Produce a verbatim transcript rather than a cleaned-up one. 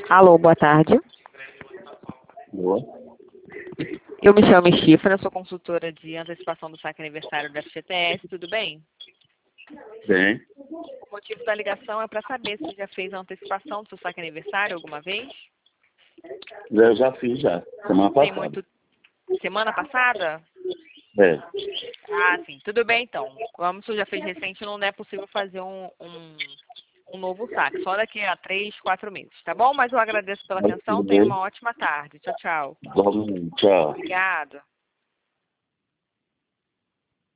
Alô, boa tarde. Boa. Eu me chamo Chifra, sou consultora de antecipação do saque aniversário da F G T S, tudo bem? Bem, O motivo da ligação é para saber se já fez a antecipação do seu saque aniversário alguma vez? eu já fiz já, semana Tem passada. muito... Semana passada? É, Ah, sim. Tudo bem, então. Como você já fez recente, não é possível fazer um, um, um novo saque. Só daqui a três, quatro meses, tá bom? Mas eu agradeço pela mas atenção. tudo Tenha bem. uma ótima tarde. Tchau, tchau. Vamos, tchau. Obrigada.